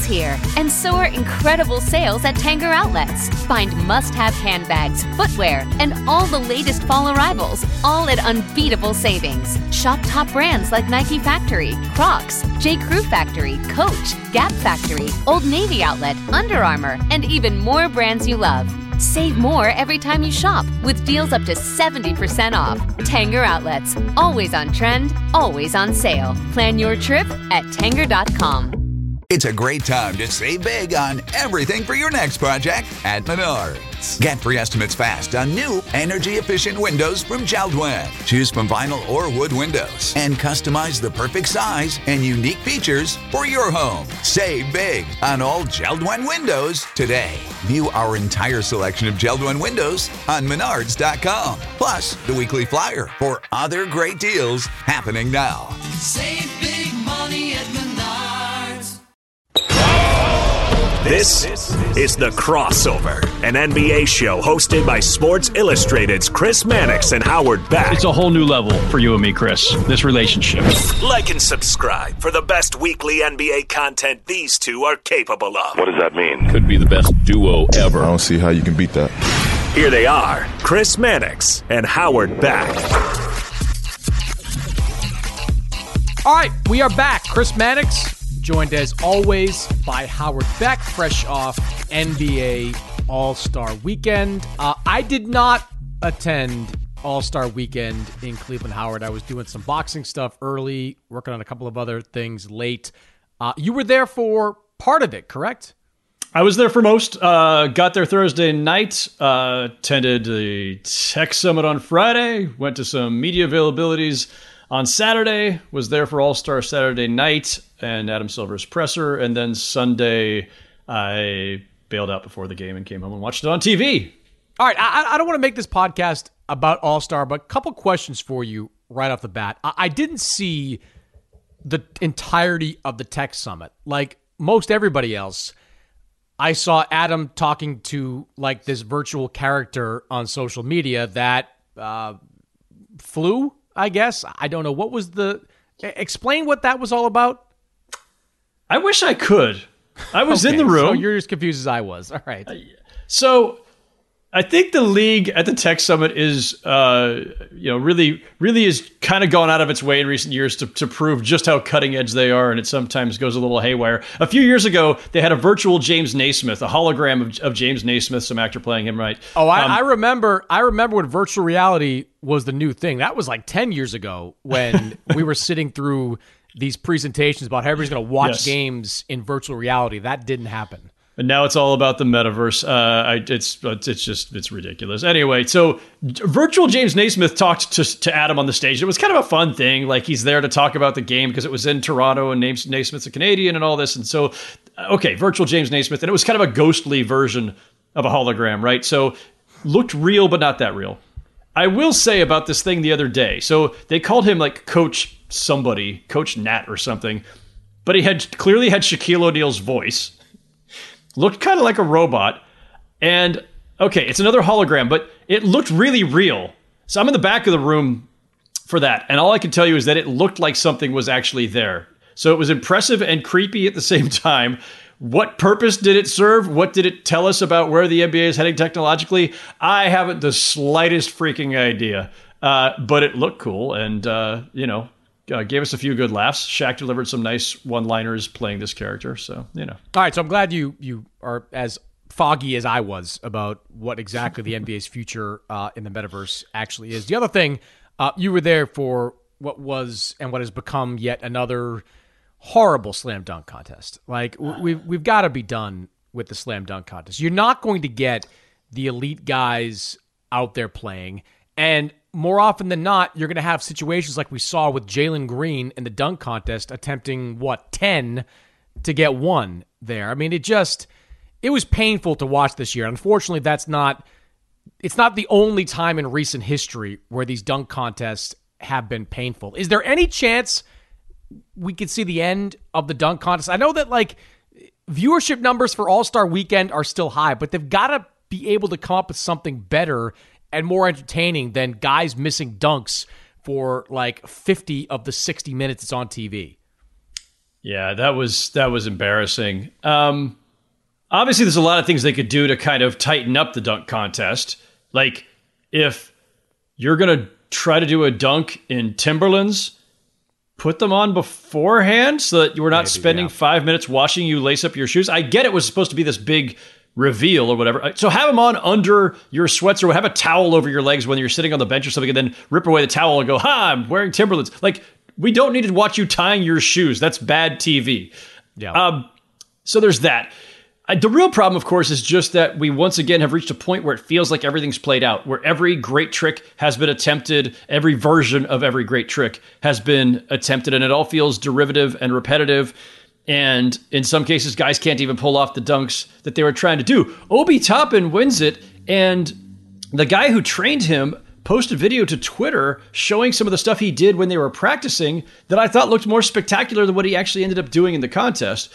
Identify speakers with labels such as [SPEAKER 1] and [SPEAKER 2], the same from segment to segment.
[SPEAKER 1] here, and so are incredible sales at Tanger Outlets. Find must-have handbags, footwear, and all the latest fall arrivals, all at unbeatable savings. Shop top brands like Nike Factory, Crocs, J. Crew Factory, Coach, Gap Factory, Old Navy Outlet, Under Armour, and even more brands you love. Save more every time you shop with deals up to 70% off. Tanger Outlets. Always on trend, always on sale. Plan your trip at Tanger.com.
[SPEAKER 2] It's a great time to save big on everything for your next project at Menards. Get free estimates fast on new energy-efficient windows from JELD-WEN. Choose from vinyl or wood windows and customize the perfect size and unique features for your home. Save big on all JELD-WEN windows today. View our entire selection of JELD-WEN windows on Menards.com. Plus, the weekly flyer for other great deals happening now.
[SPEAKER 3] Save big money at Menards.
[SPEAKER 4] This is The Crossover, an NBA show hosted by Sports Illustrated's Chris Mannix and Howard Beck.
[SPEAKER 5] It's a whole new level for you and me, Chris, this relationship.
[SPEAKER 4] Like and subscribe for the best weekly NBA content these two are capable of.
[SPEAKER 6] What does that mean?
[SPEAKER 5] Could be the best duo ever.
[SPEAKER 6] I don't see how you can beat that.
[SPEAKER 4] Here they are, Chris Mannix and Howard Beck.
[SPEAKER 7] All right, we are back. Chris Mannix, joined as always by Howard Beck, fresh off NBA All-Star Weekend. I did not attend All-Star Weekend in Cleveland, Howard. I was doing some boxing stuff early, working on a couple of other things late. You were there for part of it, correct?
[SPEAKER 5] I was there for most. Got there Thursday night, attended the Tech Summit on Friday, went to some media availabilities on Saturday, was there for All-Star Saturday night and Adam Silver's presser, and then Sunday I bailed out before the game and came home and watched it on TV.
[SPEAKER 7] All right, I don't want to make this podcast about All-Star, but a couple questions for you right off the bat. I didn't see the entirety of the Tech Summit. Like most everybody else, I saw Adam talking to like this virtual character on social media that flew, I guess. I don't know. What was explain what that was all about?
[SPEAKER 5] I wish I could. I was
[SPEAKER 7] Okay,
[SPEAKER 5] in the room.
[SPEAKER 7] So you're as confused as I was. All right.
[SPEAKER 5] So I think the league at the Tech Summit is, really is kind of gone out of its way in recent years to prove just how cutting edge they are, and it sometimes goes a little haywire. A few years ago, they had a virtual James Naismith, a hologram of James Naismith, some actor playing him, right?
[SPEAKER 7] Oh, I remember. I remember when virtual reality was the new thing. That was like 10 years ago when we were sitting through these presentations about how everybody's going to watch games in virtual reality. That didn't happen.
[SPEAKER 5] And now it's all about the metaverse. It's ridiculous. Anyway, so virtual James Naismith talked to Adam on the stage. It was kind of a fun thing. Like he's there to talk about the game because it was in Toronto and Naismith's a Canadian and all this. And so, virtual James Naismith. And it was kind of a ghostly version of a hologram, right? So looked real, but not that real. I will say about this thing the other day. So they called him like Coach somebody, Coach Nat or something. But he clearly had Shaquille O'Neal's voice. Looked kind of like a robot. And, it's another hologram, but it looked really real. So I'm in the back of the room for that. And all I can tell you is that it looked like something was actually there. So it was impressive and creepy at the same time. What purpose did it serve? What did it tell us about where the NBA is heading technologically? I haven't the slightest freaking idea. But it looked cool and, gave us a few good laughs. Shaq delivered some nice one-liners playing this character, so. All
[SPEAKER 7] right, so I'm glad you are as foggy as I was about what exactly the NBA's future in the metaverse actually is. The other thing, you were there for what was and what has become yet another horrible slam dunk contest. Like we've got to be done with the slam dunk contest. You're not going to get the elite guys out there playing, and more often than not, you're going to have situations like we saw with Jalen Green in the dunk contest attempting, 10 to get one there. I mean, it was painful to watch this year. Unfortunately, it's not the only time in recent history where these dunk contests have been painful. Is there any chance we could see the end of the dunk contest? I know that viewership numbers for All-Star Weekend are still high, but they've got to be able to come up with something better and more entertaining than guys missing dunks for 50 of the 60 minutes it's on TV.
[SPEAKER 5] Yeah, that was embarrassing. Obviously, there's a lot of things they could do to kind of tighten up the dunk contest. Like, if you're going to try to do a dunk in Timberlands, put them on beforehand so that you were not spending 5 minutes watching you lace up your shoes. I get it was supposed to be this big reveal or whatever. So have them on under your sweats or have a towel over your legs when you're sitting on the bench or something and then rip away the towel and go, I'm wearing Timberlands. Like, we don't need to watch you tying your shoes. That's bad TV.
[SPEAKER 7] Yeah.
[SPEAKER 5] So there's that. The real problem, of course, is just that we once again have reached a point where it feels like everything's played out, where every great trick has been attempted, every version of every great trick has been attempted, and it all feels derivative and repetitive. And in some cases, guys can't even pull off the dunks that they were trying to do. Obi Toppin wins it, and the guy who trained him posted video to Twitter showing some of the stuff he did when they were practicing that I thought looked more spectacular than what he actually ended up doing in the contest.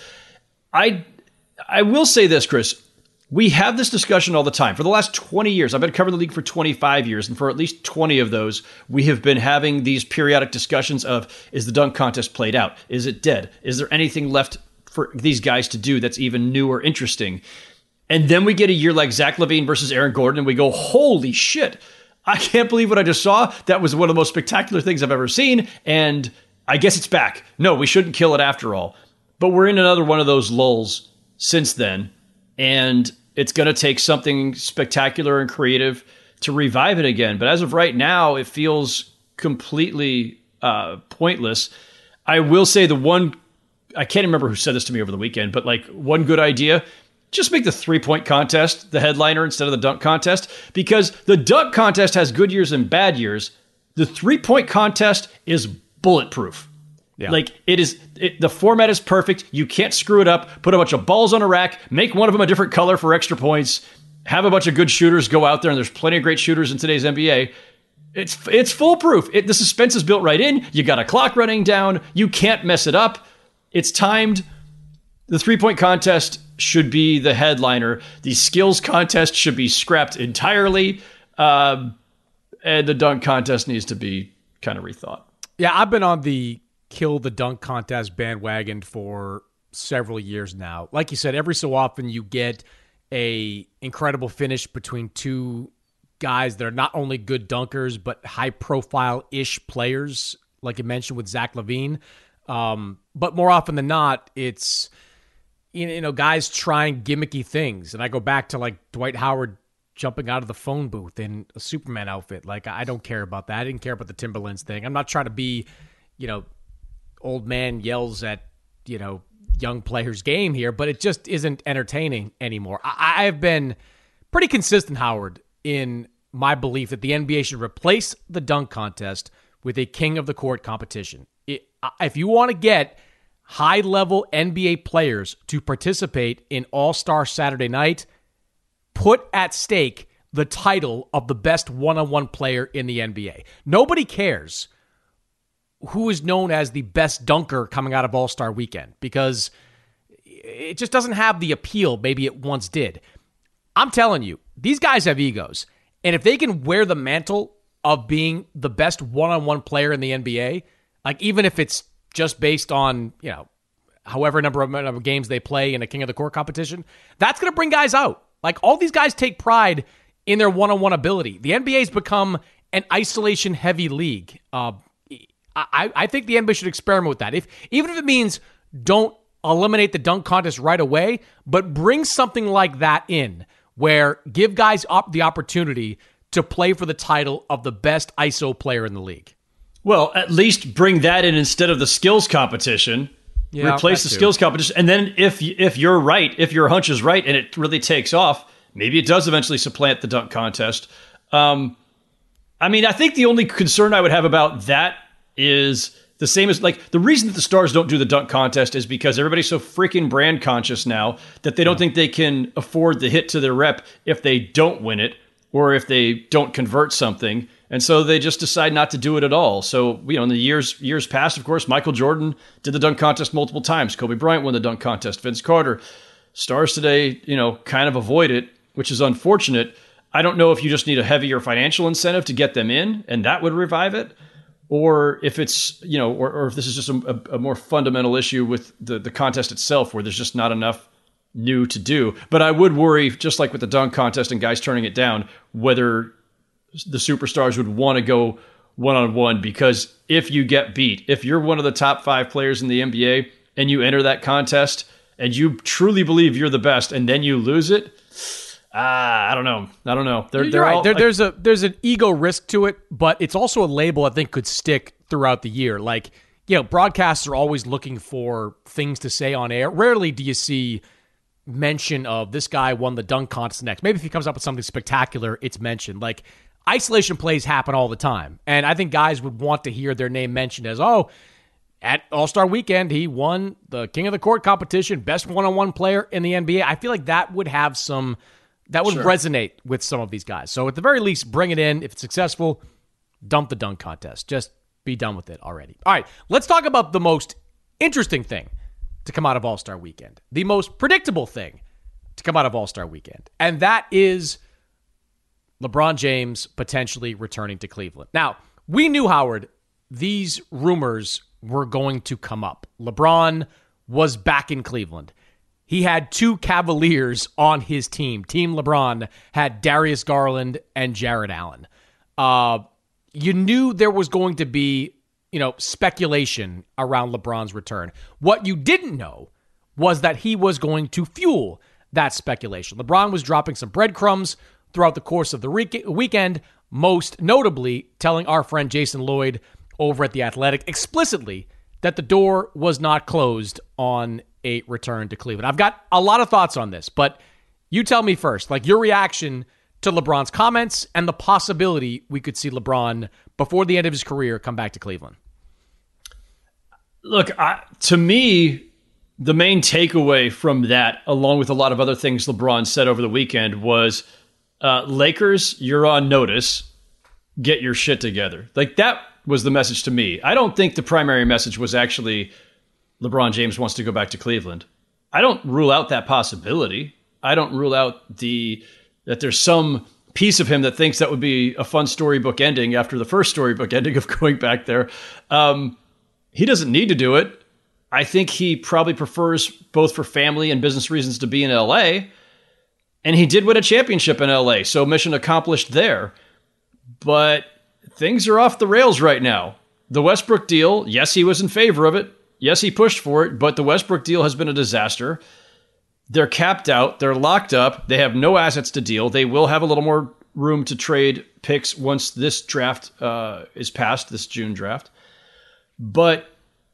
[SPEAKER 5] I will say this, Chris. We have this discussion all the time. For the last 20 years, I've been covering the league for 25 years, and for at least 20 of those, we have been having these periodic discussions of, is the dunk contest played out? Is it dead? Is there anything left for these guys to do that's even new or interesting? And then we get a year like Zach LaVine versus Aaron Gordon, and we go, holy shit, I can't believe what I just saw. That was one of the most spectacular things I've ever seen, and I guess it's back. No, we shouldn't kill it after all. But we're in another one of those lulls since then, and it's going to take something spectacular and creative to revive it again. But as of right now, it feels completely pointless. I will say I can't remember who said this to me over the weekend, but like one good idea, just make the 3-point contest the headliner instead of the dunk contest, because the dunk contest has good years and bad years. The 3-point contest is bulletproof. Yeah. Like the format is perfect. You can't screw it up. Put a bunch of balls on a rack, make one of them a different color for extra points, have a bunch of good shooters go out there, and there's plenty of great shooters in today's NBA. It's foolproof. The suspense is built right in. You got a clock running down. You can't mess it up. It's timed. The 3-point contest should be the headliner. The skills contest should be scrapped entirely. And the dunk contest needs to be kind of rethought.
[SPEAKER 7] Yeah, I've been on the kill the dunk contest bandwagon for several years now. Like you said, every so often you get a incredible finish between two guys that are not only good dunkers, but high profile-ish players, like you mentioned with Zach LaVine. But more often than not, it's, guys trying gimmicky things. And I go back to like Dwight Howard jumping out of the phone booth in a Superman outfit. Like, I don't care about that. I didn't care about the Timberlands thing. I'm not trying to be, old man yells at, young players' game here, but it just isn't entertaining anymore. I have been pretty consistent, Howard, in my belief that the NBA should replace the dunk contest with a king of the court competition. If you want to get high-level NBA players to participate in All-Star Saturday Night, put at stake the title of the best one-on-one player in the NBA. Nobody cares who is known as the best dunker coming out of All-Star Weekend, because it just doesn't have the appeal maybe it once did. I'm telling you, these guys have egos, and if they can wear the mantle of being the best one-on-one player in the NBA, like even if it's just based on, however number of games they play in a King of the Court competition, that's going to bring guys out. Like, all these guys take pride in their one-on-one ability. The NBA's become an isolation-heavy league. I think the NBA should experiment with that. Even if it means don't eliminate the dunk contest right away, but bring something like that in, where give guys the opportunity to play for the title of the best ISO player in the league.
[SPEAKER 5] Well, at least bring that in instead of the skills competition. Yeah, replace the skills competition. And then if you're right, if your hunch is right and it really takes off, maybe it does eventually supplant the dunk contest. I think the only concern I would have about that is the same as, like, the reason that the Stars don't do the dunk contest is because everybody's so freaking brand conscious now that they don't think they can afford the hit to their rep if they don't win it or if they don't convert something. And so they just decide not to do it at all. So, in the years past, of course, Michael Jordan did the dunk contest multiple times. Kobe Bryant won the dunk contest. Vince Carter. Stars today, kind of avoid it, which is unfortunate. I don't know if you just need a heavier financial incentive to get them in, and that would revive it, or if it's, or if this is just a more fundamental issue with the contest itself, where there's just not enough new to do. But I would worry, just like with the dunk contest and guys turning it down, whether the superstars would want to go one-on-one, because if you get beat, if you're one of the top 5 players in the NBA and you enter that contest and you truly believe you're the best and then you lose it, I don't know.
[SPEAKER 7] You're right. There's an ego risk to it, but it's also a label I think could stick throughout the year. Like, broadcasts are always looking for things to say on air. Rarely do you see mention of this guy won the dunk contest next. Maybe if he comes up with something spectacular, it's mentioned. Like, isolation plays happen all the time. And I think guys would want to hear their name mentioned as, at All-Star Weekend, he won the King of the Court competition, best one-on-one player in the NBA. I feel like that would have that would resonate with some of these guys. So at the very least, bring it in. If it's successful, dump the dunk contest. Just be done with it already. All right, let's talk about the most interesting thing to come out of All-Star Weekend. The most predictable thing to come out of All-Star Weekend. And that is LeBron James potentially returning to Cleveland. Now, we knew, Howard, these rumors were going to come up. LeBron was back in Cleveland. He had 2 Cavaliers on his team. Team LeBron had Darius Garland and Jarrett Allen. You knew there was going to be, speculation around LeBron's return. What you didn't know was that he was going to fuel that speculation. LeBron was dropping some breadcrumbs throughout the course of the weekend, most notably telling our friend Jason Lloyd over at The Athletic explicitly that the door was not closed on a return to Cleveland. I've got a lot of thoughts on this, but you tell me first, like your reaction to LeBron's comments and the possibility we could see LeBron before the end of his career come back to Cleveland.
[SPEAKER 5] Look, to me, the main takeaway from that, along with a lot of other things LeBron said over the weekend, was Lakers, you're on notice. Get your shit together. Like, that was the message to me. I don't think the primary message was actually LeBron James wants to go back to Cleveland. I don't rule out that possibility. I don't rule out that there's some piece of him that thinks that would be a fun storybook ending after the first storybook ending of going back there. He doesn't need to do it. I think he probably prefers, both for family and business reasons, to be in LA. And he did win a championship in LA, so mission accomplished there. But things are off the rails right now. The Westbrook deal, yes, he was in favor of it. Yes, he pushed for it, but the Westbrook deal has been a disaster. They're capped out. They're locked up. They have no assets to deal. They will have a little more room to trade picks once this draft is passed, this June draft. But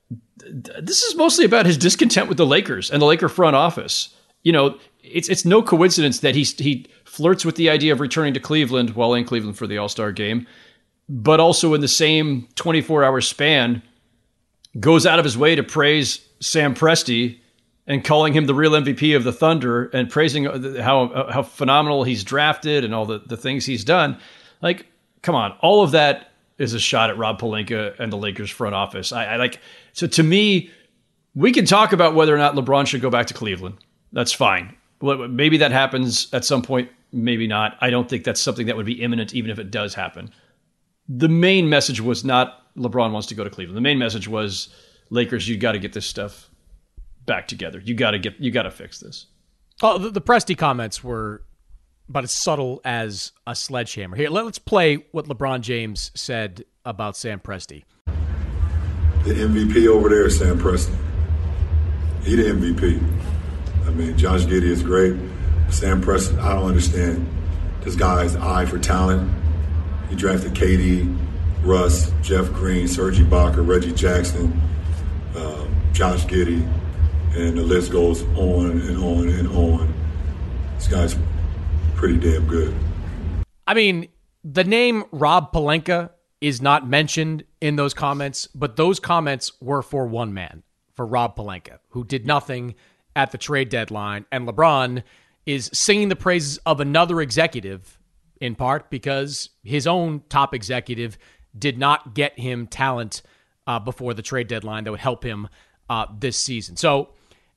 [SPEAKER 5] this is mostly about his discontent with the Lakers and the Laker front office. It's no coincidence that he flirts with the idea of returning to Cleveland while in Cleveland for the All-Star game, but also in the same 24-hour span goes out of his way to praise Sam Presti and calling him the real MVP of the Thunder and praising how phenomenal he's drafted and all the things he's done. Like, come on, all of that is a shot at Rob Pelinka and the Lakers front office. So to me, we can talk about whether or not LeBron should go back to Cleveland. That's fine. Maybe that happens at some point, maybe not. I don't think that's something that would be imminent, even if it does happen. The main message was not LeBron wants to go to Cleveland. The main message was, Lakers, you got to get this stuff back together. You got to fix this.
[SPEAKER 7] Oh, the Presti comments were about as subtle as a sledgehammer. Here, let's play what LeBron James said about Sam Presti.
[SPEAKER 8] The MVP over there is Sam Presti. He the MVP. I mean, Josh Giddey is great. Sam Presti, I don't understand this guy's eye for talent. He drafted KD, Russ, Jeff Green, Serge Ibaka, Reggie Jackson, Josh Giddey, and the list goes on and on and on. This guy's pretty damn good.
[SPEAKER 7] I mean, the name Rob Pelinka is not mentioned in those comments, but those comments were for one man, for Rob Pelinka, who did nothing at the trade deadline. And LeBron is singing the praises of another executive, in part because his own top executive did not get him talent before the trade deadline that would help him this season. So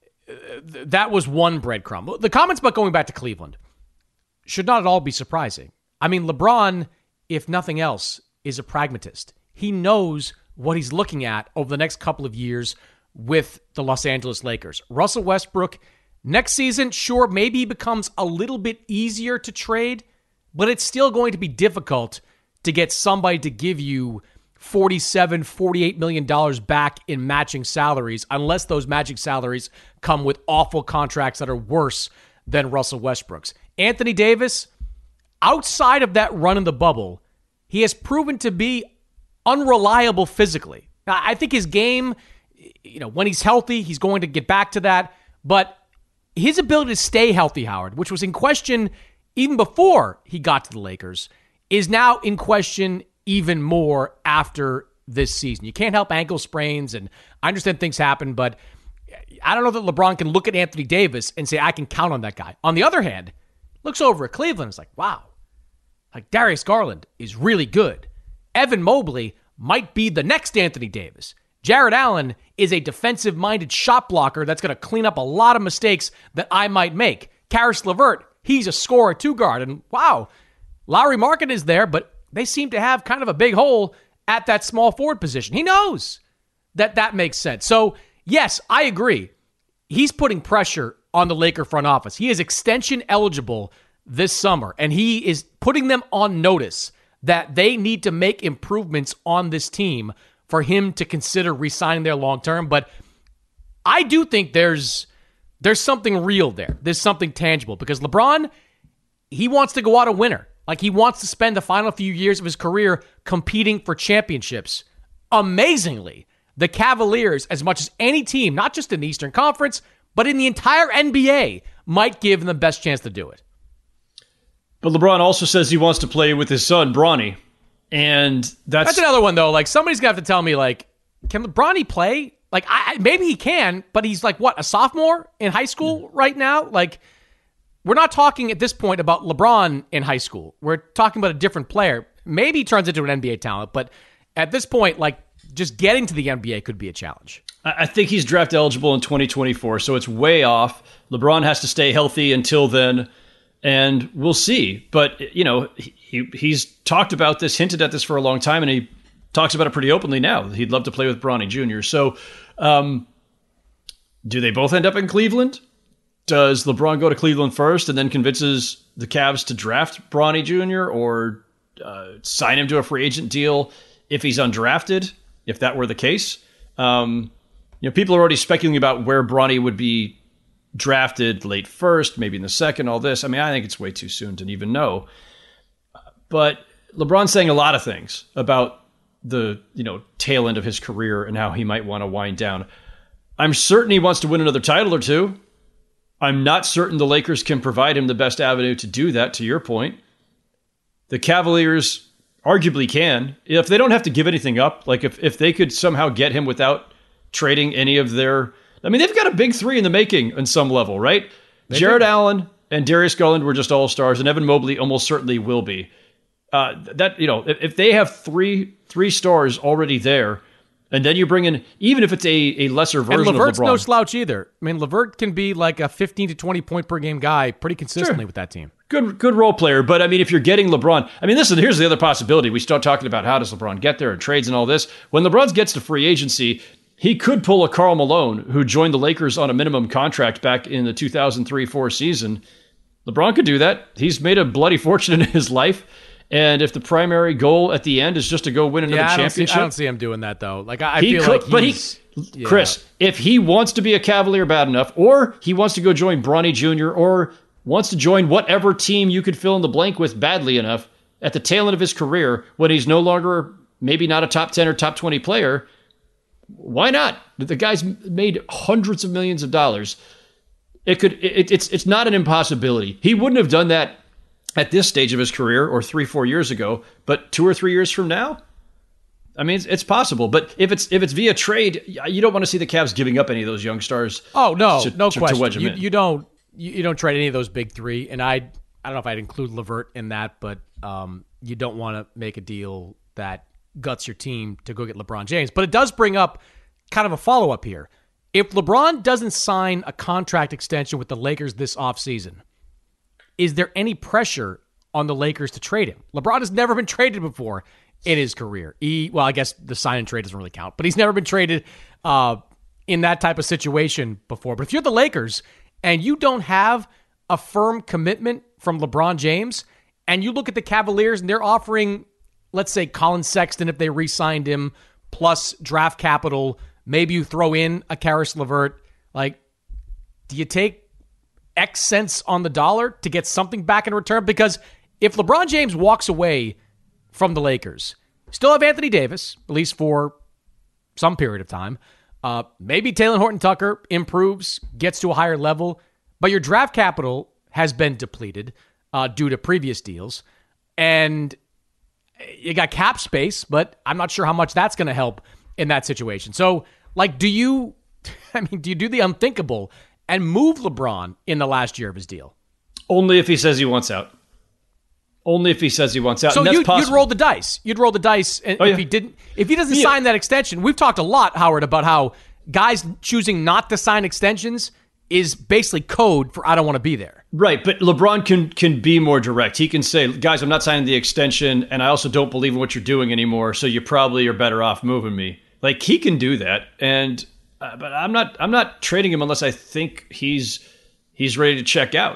[SPEAKER 7] that was one breadcrumb. The comments about going back to Cleveland should not at all be surprising. I mean, LeBron, if nothing else, is a pragmatist. he knows what he's looking at over the next couple of years with the Los Angeles Lakers. Russell Westbrook, next season, sure, maybe he becomes a little bit easier to trade, but it's still going to be difficult to get somebody to give you $47, $48 million back in matching salaries unless those matching salaries come with awful contracts that are worse than Russell Westbrook's. Anthony Davis, outside of that run in the bubble, he has proven to be unreliable physically. Now, I think his game, when he's healthy, he's going to get back to that, but his ability to stay healthy, Howard, which was in question even before he got to the Lakers, is now in question even more after this season. You can't help ankle sprains, and I understand things happen, but I don't know that LeBron can look at Anthony Davis and say, I can count on that guy. On the other hand, looks over at Cleveland and is like, wow, like Darius Garland is really good. Evan Mobley might be the next Anthony Davis. Jared Allen is a defensive-minded shot blocker that's going to clean up a lot of mistakes that I might make. Karis LeVert, he's a scorer two-guard. And wow, Lauri Markkanen is there, but they seem to have kind of a big hole at that small forward position. He knows that makes sense. So, yes, I agree. He's putting pressure on the Laker front office. He is extension eligible this summer, and he is putting them on notice that they need to make improvements on this team for him to consider re-signing there long-term. But I do think there's something real there. There's something tangible because LeBron, he wants to go out a winner. Like, he wants to spend the final few years of his career competing for championships. Amazingly, the Cavaliers, as much as any team, not just in the Eastern Conference, but in the entire NBA, might give them the best chance to do it.
[SPEAKER 5] But LeBron also says he wants to play with his son, Bronny. And that's
[SPEAKER 7] another one, though. Like, somebody's going to have to tell me, like, can Bronny play? Like, maybe he can, but he's like, what, a sophomore in high school right now? Like, we're not talking at this point about LeBron in high school. We're talking about a different player. Maybe he turns into an NBA talent, but at this point, like, just getting to the NBA could be a challenge.
[SPEAKER 5] I think he's draft eligible in 2024, so it's way off. LeBron has to stay healthy until then, and we'll see. But, he's talked about this, hinted at this for a long time, and he talks about it pretty openly now. He'd love to play with Bronny Jr. So, do they both end up in Cleveland? Does LeBron go to Cleveland first and then convinces the Cavs to draft Bronny Jr. or sign him to a free agent deal if he's undrafted, if that were the case? People are already speculating about where Bronny would be drafted, late first, maybe in the second, all this. I mean, I think it's way too soon to even know. But LeBron's saying a lot of things about the tail end of his career and how he might want to wind down. I'm certain he wants to win another title or two. I'm not certain the Lakers can provide him the best avenue to do that, to your point. The Cavaliers arguably can. If they don't have to give anything up, like if they could somehow get him without trading any of their... I mean, they've got a big three in the making on some level, right? Jared Allen and Darius Garland were just all-stars, and Evan Mobley almost certainly will be. If they have three stars already there, and then you bring in, even if it's a lesser version of LeBron.
[SPEAKER 7] And LeVert's no slouch either. I mean, LeVert can be like a 15 to 20 point per game guy pretty consistently with that team.
[SPEAKER 5] Good role player. But I mean, if you're getting LeBron, I mean, here's the other possibility. We start talking about how does LeBron get there and trades and all this. When LeBron gets to free agency, he could pull a Karl Malone, who joined the Lakers on a minimum contract back in the 2003-04 season. LeBron could do that. He's made a bloody fortune in his life. And if the primary goal at the end is just to go win another championship,
[SPEAKER 7] I don't see him doing that though. Like I feel like
[SPEAKER 5] Chris, if he wants to be a Cavalier bad enough, or he wants to go join Bronny Jr., or wants to join whatever team you could fill in the blank with badly enough at the tail end of his career when he's no longer maybe not a top 10 or top 20 player, why not? The guy's made hundreds of millions of dollars. It's not an impossibility. He wouldn't have done that at this stage of his career or 3-4 years ago, but 2 or 3 years from now, I mean, it's possible. But if it's via trade, you don't want to see the Cavs giving up any of those young stars.
[SPEAKER 7] Oh no, no question.
[SPEAKER 5] To wedge them in.
[SPEAKER 7] You don't trade any of those big three, and I don't know if I'd include LeVert in that, but you don't want to make a deal that guts your team to go get LeBron James. But it does bring up kind of a follow up here. If LeBron doesn't sign a contract extension with the Lakers this offseason, is there any pressure on the Lakers to trade him? LeBron has never been traded before in his career. Well, I guess the sign and trade doesn't really count, but he's never been traded in that type of situation before. But if you're the Lakers and you don't have a firm commitment from LeBron James, and you look at the Cavaliers and they're offering, let's say, Colin Sexton if they re-signed him, plus draft capital, maybe you throw in a Karis LeVert, like, do you take X cents on the dollar to get something back in return? Because if LeBron James walks away from the Lakers, still have Anthony Davis, at least for some period of time. Maybe Talen Horton-Tucker improves, gets to a higher level, but your draft capital has been depleted due to previous deals. And you got cap space, but I'm not sure how much that's going to help in that situation. So, like, do you do the unthinkable and move LeBron in the last year of his deal?
[SPEAKER 5] Only if he says he wants out. Only if he says he wants out.
[SPEAKER 7] So
[SPEAKER 5] and that's
[SPEAKER 7] you'd roll the dice. You'd roll the dice, and if he doesn't sign that extension. We've talked a lot, Howard, about how guys choosing not to sign extensions is basically code for I don't want to be there.
[SPEAKER 5] Right, but LeBron can be more direct. He can say, guys, I'm not signing the extension, and I also don't believe in what you're doing anymore, so you probably are better off moving me. Like, he can do that, and but I'm not trading him unless I think he's ready to check out.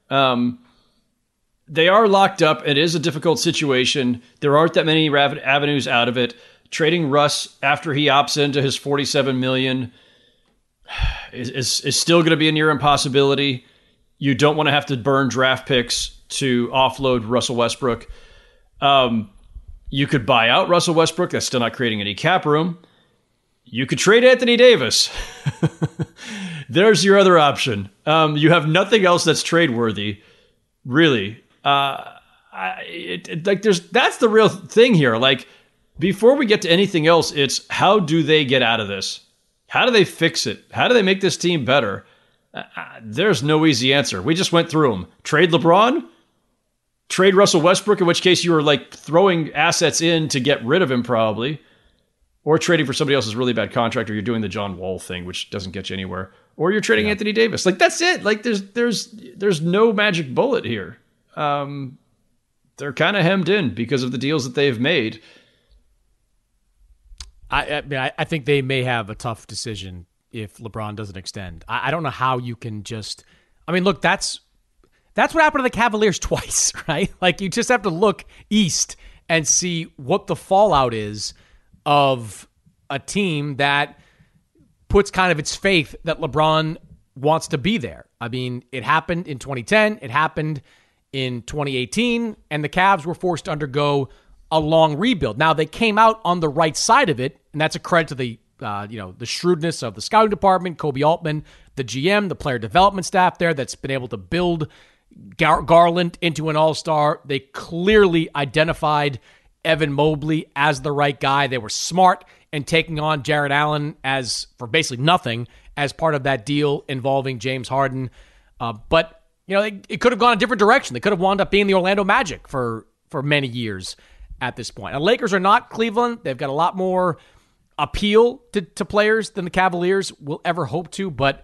[SPEAKER 5] They are locked up. It is a difficult situation. There aren't that many avenues out of it. Trading Russ after he opts into his $47 million is still going to be a near impossibility. You don't want to have to burn draft picks to offload Russell Westbrook. You could buy out Russell Westbrook. That's still not creating any cap room. You could trade Anthony Davis. There's your other option. You have nothing else that's trade worthy, really. That's the real thing here. Like, before we get to anything else, it's how do they get out of this? How do they fix it? How do they make this team better? There's no easy answer. We just went through them. Trade LeBron? Trade Russell Westbrook, in which case you were like throwing assets in to get rid of him probably. Or trading for somebody else's really bad contract, or you're doing the John Wall thing, which doesn't get you anywhere. Or you're trading Anthony Davis. Like, that's it. Like, there's no magic bullet here. They're kind of hemmed in because of the deals that they've made.
[SPEAKER 7] I think they may have a tough decision if LeBron doesn't extend. I don't know how you can just... I mean, look, that's what happened to the Cavaliers twice, right? Like, you just have to look east and see what the fallout is of a team that puts kind of its faith that LeBron wants to be there. I mean, it happened in 2010. It happened in 2018, and the Cavs were forced to undergo a long rebuild. Now, they came out on the right side of it, and that's a credit to the shrewdness of the scouting department, Kobe Altman, the GM, the player development staff there that's been able to build Garland into an all-star. They clearly identified Evan Mobley as the right guy. They were smart in taking on Jarrett Allen as for basically nothing as part of that deal involving James Harden. But it could have gone a different direction. They could have wound up being the Orlando Magic for many years at this point. And Lakers are not Cleveland. They've got a lot more appeal to players than the Cavaliers will ever hope to. But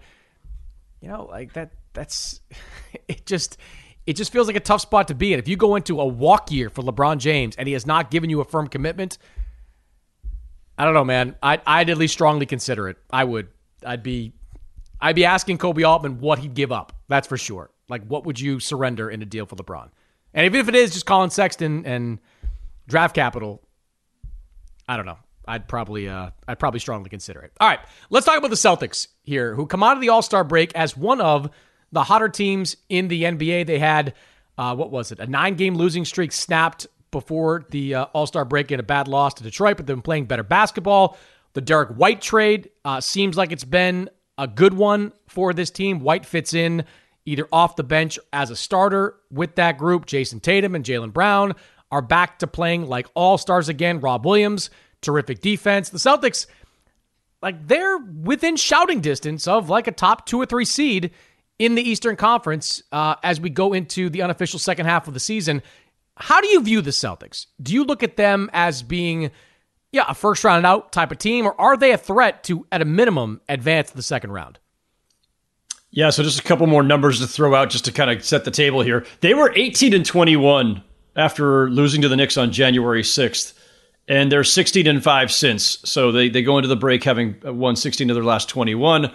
[SPEAKER 7] that's it just feels like a tough spot to be in. If you go into a walk year for LeBron James and he has not given you a firm commitment, I don't know, man. I'd at least strongly consider it. I'd be asking Kobe Altman what he'd give up. That's for sure. Like, what would you surrender in a deal for LeBron? And even if it is just Colin Sexton and draft capital, I don't know. I'd probably strongly consider it. All right, let's talk about the Celtics here, who come out of the All-Star break as one of the hotter teams in the NBA. They had, a 9-game losing streak snapped before the All-Star break in a bad loss to Detroit, but they've been playing better basketball. The Derek White trade seems like it's been a good one for this team. White fits in either off the bench as a starter with that group. Jason Tatum and Jaylen Brown are back to playing like all-stars again. Rob Williams, terrific defense. The Celtics, like, they're within shouting distance of like a top 2 or 3 seed in the Eastern Conference as we go into the unofficial second half of the season. How do you view the Celtics? Do you look at them as being, a first round out type of team, or are they a threat to, at a minimum, advance to the second round?
[SPEAKER 5] Yeah, so just a couple more numbers to throw out just to kind of set the table here. They were 18-21 after losing to the Knicks on January 6th. And they're 16-5 since. So they go into the break having won 16 of their last 21.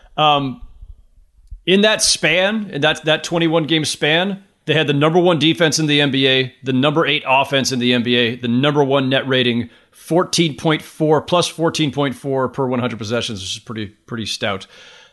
[SPEAKER 5] In that span, in that 21 game span, they had the number 1 defense in the NBA, the number 8 offense in the NBA, the number 1 net rating, 14.4 plus 14.4 per 100 possessions, which is pretty stout.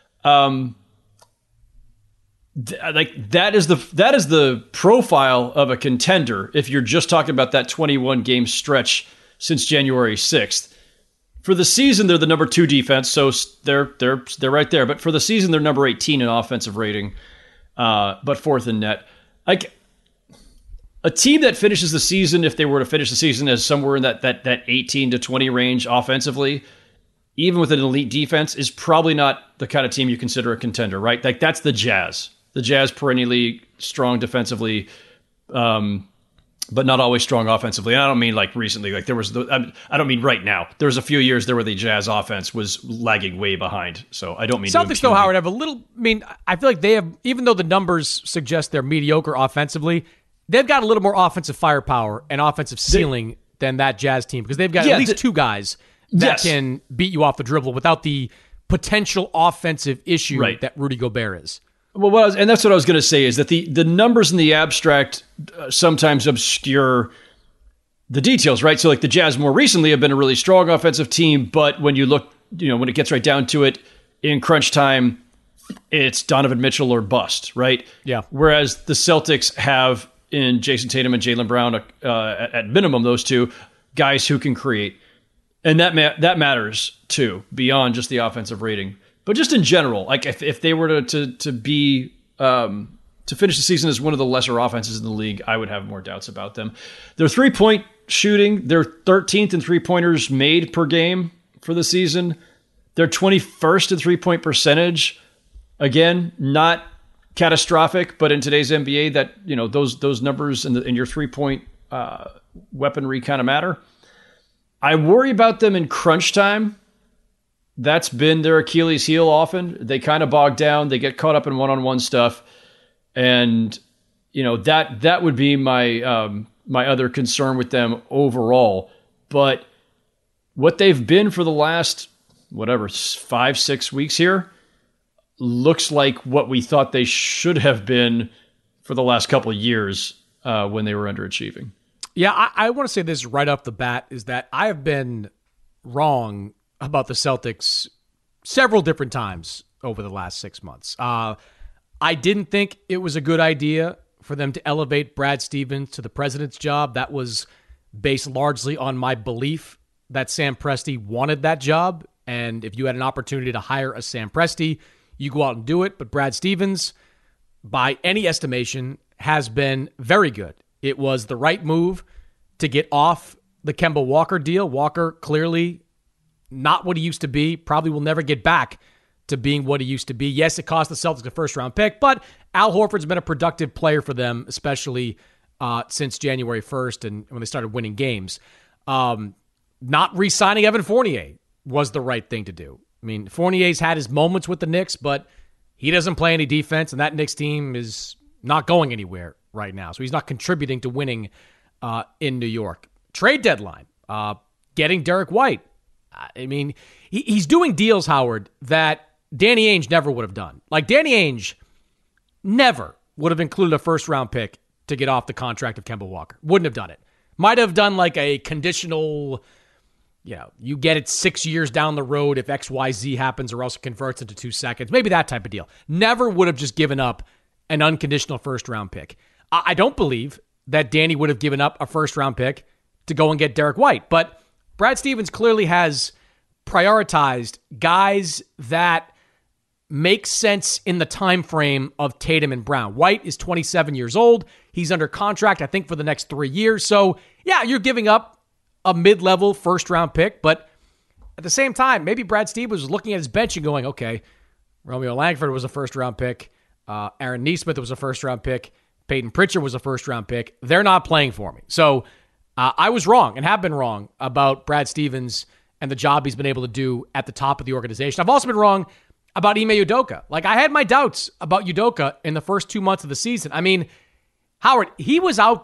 [SPEAKER 5] That is the profile of a contender if you're just talking about that 21 game stretch since January 6th. For the season, they're the number 2 defense, so they're right there. But for the season, they're number 18 in offensive rating, but 4th in net. Like a team that finishes the season, if they were to finish the season as somewhere in that 18 to 20 range offensively, even with an elite defense, is probably not the kind of team you consider a contender, right? Like that's the Jazz. The Jazz perennially strong defensively, but not always strong offensively. And I don't mean like recently. Like there was, I don't mean right now. There was a few years there where the Jazz offense was lagging way behind. So I don't mean
[SPEAKER 7] Celtics though, Howard, have a little. I mean, I feel like they have, even though the numbers suggest they're mediocre offensively, they've got a little more offensive firepower and offensive ceiling than that Jazz team because they've got at least 2 guys that can beat you off the dribble without the potential offensive issue that Rudy Gobert is.
[SPEAKER 5] Well, and that's what I was going to say is that the numbers in the abstract sometimes obscure the details, right? So like the Jazz more recently have been a really strong offensive team, but when you look, when it gets right down to it in crunch time, it's Donovan Mitchell or bust, right?
[SPEAKER 7] Yeah.
[SPEAKER 5] Whereas the Celtics have in Jason Tatum and Jaylen Brown, at minimum, those 2 guys who can create. And that matters too, beyond just the offensive rating. But just in general, like if they were to be to finish the season as one of the lesser offenses in the league, I would have more doubts about them. Their 3-point shooting, they're 13th in 3-pointers made per game for the season. They're 21st in 3-point percentage. Again, not catastrophic, but in today's NBA, that those numbers in your 3-point weaponry kind of matter. I worry about them in crunch time. That's been their Achilles heel often. They kind of bog down. They get caught up in one-on-one stuff. And, that would be my my other concern with them overall. But what they've been for the last, 5-6 weeks here, looks like what we thought they should have been for the last couple of years when they were underachieving.
[SPEAKER 7] Yeah, I want to say this right off the bat, is that I have been wrong about the Celtics several different times over the last 6 months. I didn't think it was a good idea for them to elevate Brad Stevens to the president's job. That was based largely on my belief that Sam Presti wanted that job. And if you had an opportunity to hire a Sam Presti, you go out and do it. But Brad Stevens, by any estimation, has been very good. It was the right move to get off the Kemba Walker deal. Walker clearly not what he used to be, probably will never get back to being what he used to be. Yes, it cost the Celtics a first-round pick, but Al Horford's been a productive player for them, especially since January 1st and when they started winning games. Not re-signing Evan Fournier was the right thing to do. I mean, Fournier's had his moments with the Knicks, but he doesn't play any defense, and that Knicks team is not going anywhere right now. So he's not contributing to winning in New York. Trade deadline, getting Derek White. I mean, he's doing deals, Howard, that Danny Ainge never would have done. Like, Danny Ainge never would have included a first-round pick to get off the contract of Kemba Walker. Wouldn't have done it. Might have done like a conditional, you get it 6 years down the road if XYZ happens or else it converts into 2 seconds. Maybe that type of deal. Never would have just given up an unconditional first-round pick. I don't believe that Danny would have given up a first-round pick to go and get Derek White. But Brad Stevens clearly has prioritized guys that make sense in the time frame of Tatum and Brown. White is 27 years old. He's under contract, I think, for the next 3 years. So, yeah, you're giving up a mid-level first-round pick. But at the same time, maybe Brad Stevens was looking at his bench and going, okay, Romeo Langford was a first-round pick. Aaron Nesmith was a first-round pick. Peyton Pritchard was a first-round pick. They're not playing for me. So I was wrong and have been wrong about Brad Stevens and the job he's been able to do at the top of the organization. I've also been wrong about Ime Udoka. Like, I had my doubts about Udoka in the first 2 months of the season. I mean, Howard, he was out there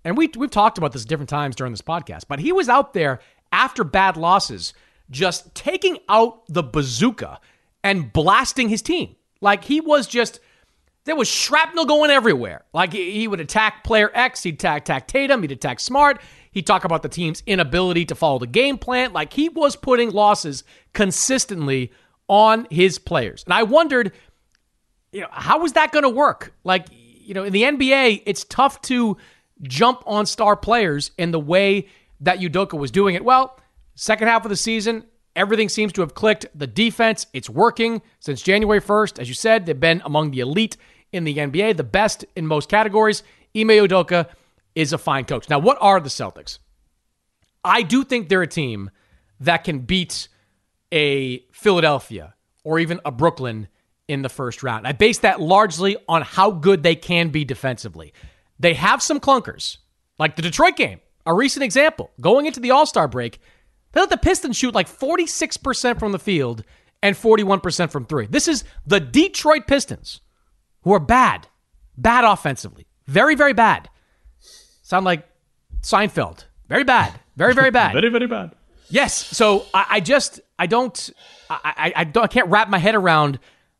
[SPEAKER 7] and we've talked about this different times during this podcast, but he was out there after bad losses just taking out the bazooka and blasting his team. Like, he was just, there was shrapnel going everywhere. Like, he would attack player X, he'd attack Tatum, he'd attack Smart, he'd talk about the team's inability to follow the game plan. Like, he was putting losses consistently on his players. And I wondered, how was that going to work? Like, in the NBA, it's tough to jump on star players in the way that Udoka was doing it. Well, second half of the season, everything seems to have clicked. The defense, it's working since January 1st. As you said, they've been among the elite in the NBA, the best in most categories. Ime Udoka is a fine coach. Now, what are the Celtics? I do think they're a team that can beat a Philadelphia or even a Brooklyn in the first round. I base that largely on how good they can be defensively. They have some clunkers, like the Detroit game, a recent example. Going into the All-Star break, they let the Pistons shoot like 46% from the field and 41% from three. This is the Detroit Pistons, who are bad offensively. Very, very bad. Sound like Seinfeld. Very bad. Very, very bad.
[SPEAKER 5] Very, very bad.
[SPEAKER 7] Yes. So I can't wrap my head around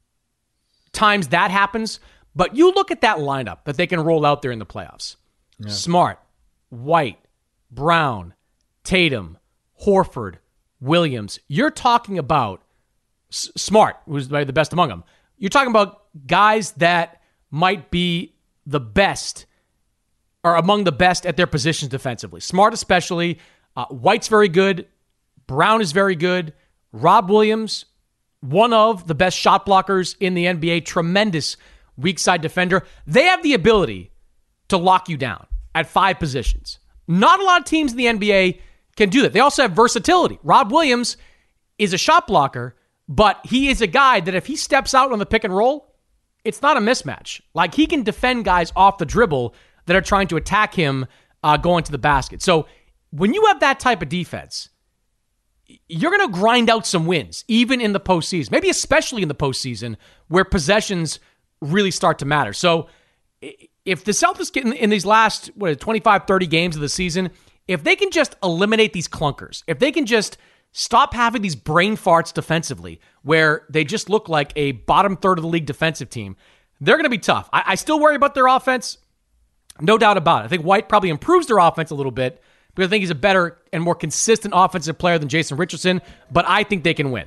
[SPEAKER 7] times that happens. But you look at that lineup that they can roll out there in the playoffs. Yeah. Smart, White, Brown, Tatum, Horford, Williams. You're talking about Smart, who's the best among them. You're talking about guys that might be the best or among the best at their positions defensively. Smart especially. White's very good. Brown is very good. Rob Williams, one of the best shot blockers in the NBA. Tremendous weak side defender. They have the ability to lock you down at 5 positions. Not a lot of teams in the NBA can do that. They also have versatility. Rob Williams is a shot blocker, but he is a guy that if he steps out on the pick and roll, it's not a mismatch. Like, he can defend guys off the dribble that are trying to attack him going to the basket. So when you have that type of defense, you're going to grind out some wins, even in the postseason, maybe especially in the postseason where possessions really start to matter. So if the Celtics get in these last 25, 30 games of the season, if they can just eliminate these clunkers, if they can just stop having these brain farts defensively where they just look like a bottom third of the league defensive team, they're going to be tough. I still worry about their offense, no doubt about it. I think White probably improves their offense a little bit because I think he's a better and more consistent offensive player than Jason Richardson, but I think they can win.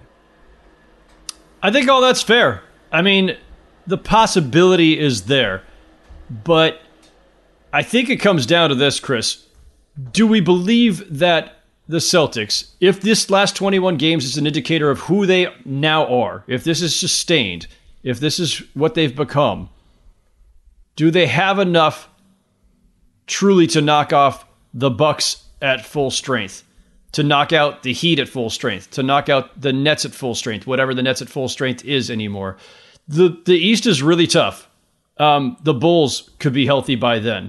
[SPEAKER 5] I think all that's fair. I mean, the possibility is there, but I think it comes down to this, Chris. Do we believe that the Celtics, if this last 21 games is an indicator of who they now are, if this is sustained, if this is what they've become, do they have enough truly to knock off the Bucks at full strength, to knock out the Heat at full strength, to knock out the Nets at full strength, whatever the Nets at full strength is anymore? The East is really tough. The Bulls could be healthy by then.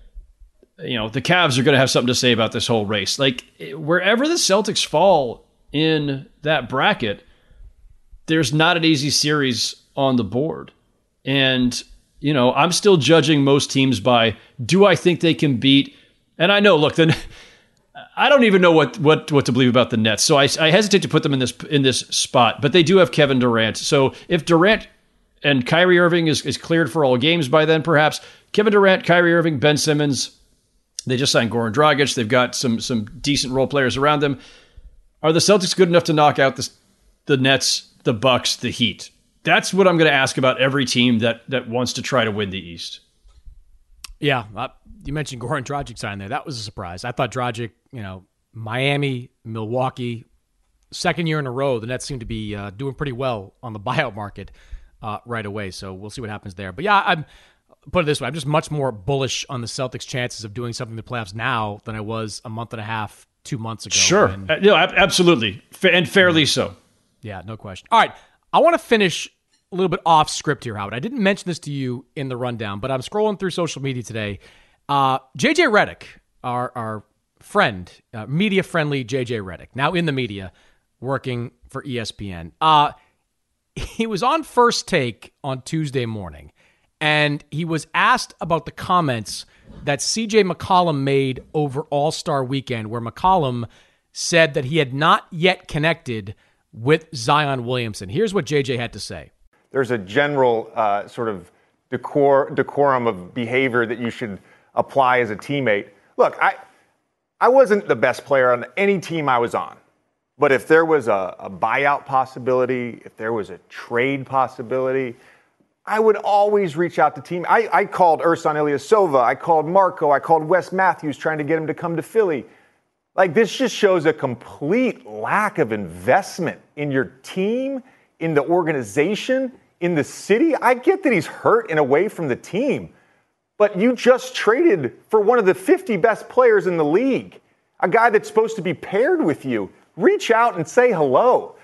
[SPEAKER 5] The Cavs are going to have something to say about this whole race. Like, wherever the Celtics fall in that bracket, there's not an easy series on the board. And, I'm still judging most teams by, do I think they can beat? And I know, look, then I don't even know what to believe about the Nets. So I hesitate to put them in this spot, but they do have Kevin Durant. So if Durant and Kyrie Irving is cleared for all games by then, perhaps Kevin Durant, Kyrie Irving, Ben Simmons, they just signed Goran Dragic. They've got some decent role players around them. Are the Celtics good enough to knock out the Nets, the Bucks, the Heat? That's what I'm going to ask about every team that wants to try to win the East.
[SPEAKER 7] Yeah, you mentioned Goran Dragic signing there. That was a surprise. I thought Dragic, Miami, Milwaukee, second year in a row, the Nets seem to be doing pretty well on the buyout market right away. So we'll see what happens there. But yeah, put it this way, I'm just much more bullish on the Celtics' chances of doing something in the playoffs now than I was a month and a half, 2 months ago.
[SPEAKER 5] Sure. Absolutely. And fairly so. Yeah,
[SPEAKER 7] no question. All right. I want to finish a little bit off script here, Howard. I didn't mention this to you in the rundown, but I'm scrolling through social media today. JJ Redick, our friend, media-friendly JJ Redick, now in the media, working for ESPN. He was on First Take on Tuesday morning, and he was asked about the comments that CJ McCollum made over All-Star Weekend, where McCollum said that he had not yet connected with Zion Williamson. Here's what JJ had to say.
[SPEAKER 9] There's a general sort of decorum of behavior that you should apply as a teammate. Look, I wasn't the best player on any team I was on. But if there was a buyout possibility, if there was a trade possibility, I would always reach out to team. I called Ersan Ilyasova. I called Marco. I called Wes Matthews trying to get him to come to Philly. Like, this just shows a complete lack of investment in your team, in the organization, in the city. I get that he's hurt and away from the team, but you just traded for one of the 50 best players in the league, a guy that's supposed to be paired with you. Reach out and say hello.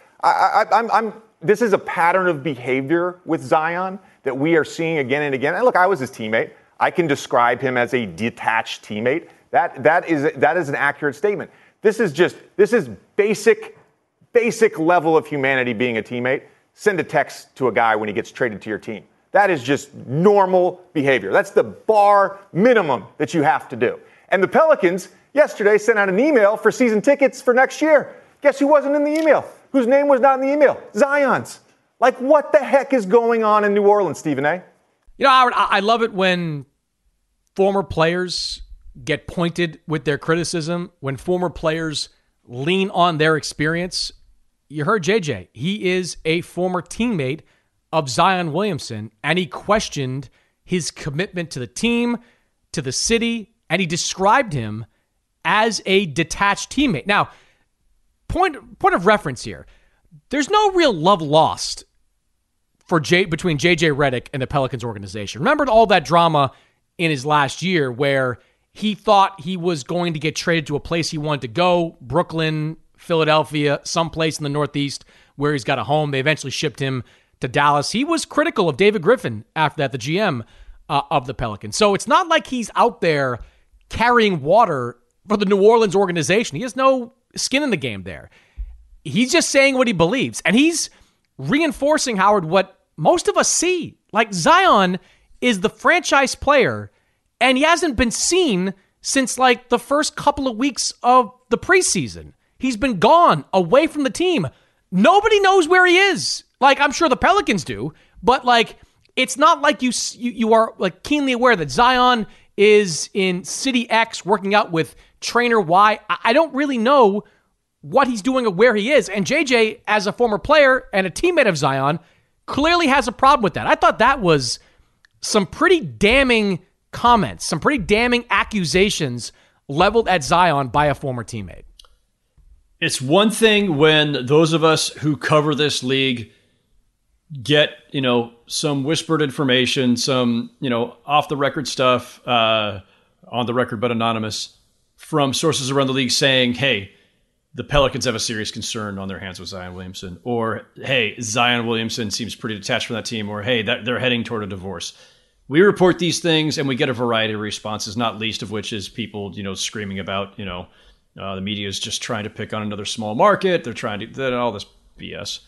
[SPEAKER 9] This is a pattern of behavior with Zion that we are seeing again and again. And look, I was his teammate. I can describe him as a detached teammate. That is an accurate statement. This is basic level of humanity being a teammate. Send a text to a guy when he gets traded to your team. That is just normal behavior. That's the bar minimum that you have to do. And the Pelicans yesterday sent out an email for season tickets for next year. Guess who wasn't in the email? Whose name was not in the email? Zion's. Like, what the heck is going on in New Orleans, Stephen A?
[SPEAKER 7] You know, Howard, I love it when former players get pointed with their criticism, when former players lean on their experience. You heard JJ. He is a former teammate of Zion Williamson, and he questioned his commitment to the team, to the city, and he described him as a detached teammate. Now, point of reference here. There's no real love lost between JJ Redick and the Pelicans organization. Remember all that drama in his last year where he thought he was going to get traded to a place he wanted to go, Brooklyn, Philadelphia, someplace in the Northeast where he's got a home. They eventually shipped him to Dallas. He was critical of David Griffin after that, the GM of the Pelicans. So it's not like he's out there carrying water for the New Orleans organization. He has no skin in the game there. He's just saying what he believes. And he's reinforcing, Howard, what most of us see. Like, Zion is the franchise player, and he hasn't been seen since like the first couple of weeks of the preseason. He's been gone, away from the team. Nobody knows where he is. Like, I'm sure the Pelicans do, but like, it's not like you are like keenly aware that Zion is in City X working out with Trainer Y. I don't really know what he's doing or where he is. And JJ, as a former player and a teammate of Zion, clearly has a problem with that. I thought that was some pretty damning comments, some pretty damning accusations leveled at Zion by a former teammate.
[SPEAKER 5] It's one thing when those of us who cover this league get, some whispered information, some, off the record stuff, on the record but anonymous, from sources around the league saying, hey, the Pelicans have a serious concern on their hands with Zion Williamson, or hey, Zion Williamson seems pretty detached from that team, or hey, they're heading toward a divorce. We report these things and we get a variety of responses, not least of which is people, screaming about, the media is just trying to pick on another small market. They're trying to all this BS.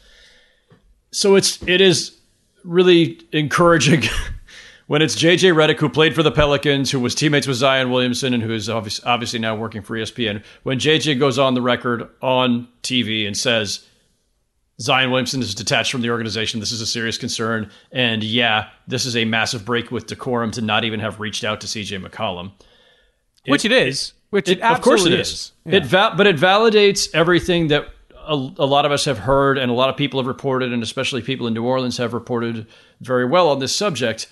[SPEAKER 5] So it is really encouraging when it's JJ Redick, who played for the Pelicans, who was teammates with Zion Williamson, and who is obviously now working for ESPN. When JJ goes on the record on TV and says Zion Williamson is detached from the organization, this is a serious concern, and yeah, this is a massive break with decorum to not even have reached out to CJ McCollum.
[SPEAKER 7] Which it is.
[SPEAKER 5] Of course it is. Yeah. But it validates everything that a lot of us have heard and a lot of people have reported, and especially people in New Orleans have reported very well on this subject.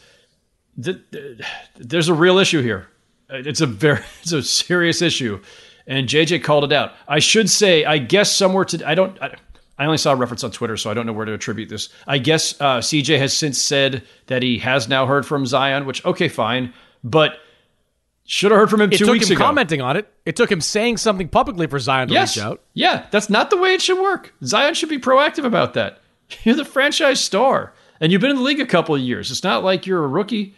[SPEAKER 5] There's a real issue here. It's a serious issue, and JJ called it out. I should say, I guess somewhere I only saw a reference on Twitter, so I don't know where to attribute this. I guess CJ has since said that he has now heard from Zion, which, okay, fine, but should have heard from him 2 weeks ago.
[SPEAKER 7] It took him commenting on it. It took him saying something publicly for Zion to reach out.
[SPEAKER 5] Yeah, that's not the way it should work. Zion should be proactive about that. You're the franchise star, and you've been in the league a couple of years. It's not like you're a rookie.